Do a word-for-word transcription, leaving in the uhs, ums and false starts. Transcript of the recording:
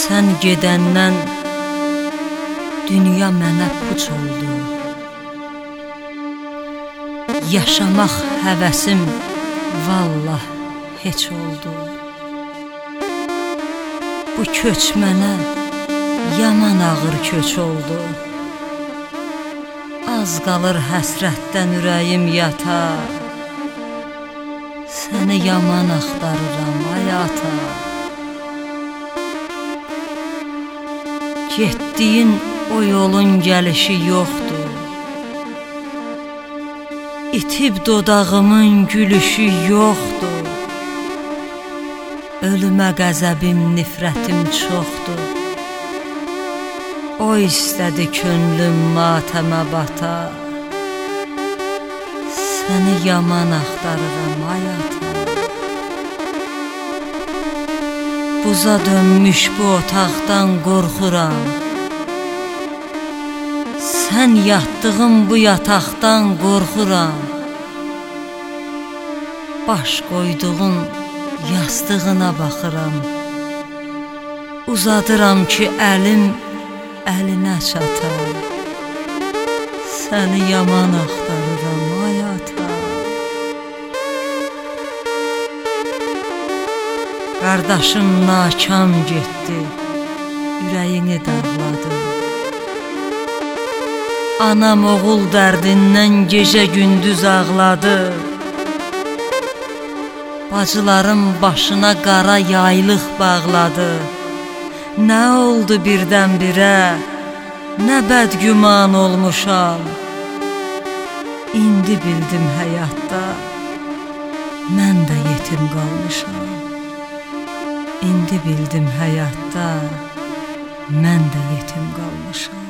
Sən gedəndən dünya mənə puç oldu. Yaşamaq həvəsim vallah heç oldu. Bu köç mənə yaman ağır köç oldu. Az qalır həsrətdən ürəyim yata. Səni yaman axtarıram ay ata. Getdiyin o yolun gəlişi yoxdur. İtib dodağımın gülüşü yoxdur. Ölümə qəzəbim, nifrətim çoxdur. O istədi könlüm matəmə bata. Səni yaman axtarıram ay ata. Buza dönmüş bu otaqdan qorxuram. Sən yatdığın bu yataqdan qorxuram. Baş qoyduğun yastığına baxıram. Uzadıram ki əlim əlinə çatar. Səni yaman axtarıram ay ata. Qardaşım nakam getdi, ürəyini dağladı. Anam oğul dərdindən gecə gündüz ağladı. Bacılarım başına qara yaylıq bağladı. Nə oldu birdən-birə, nə bədgüman olmuşam. İndi bildim həyatda, mən də yetim qalmışam. İndi bildim həyatda, mən də yetim qalmışam.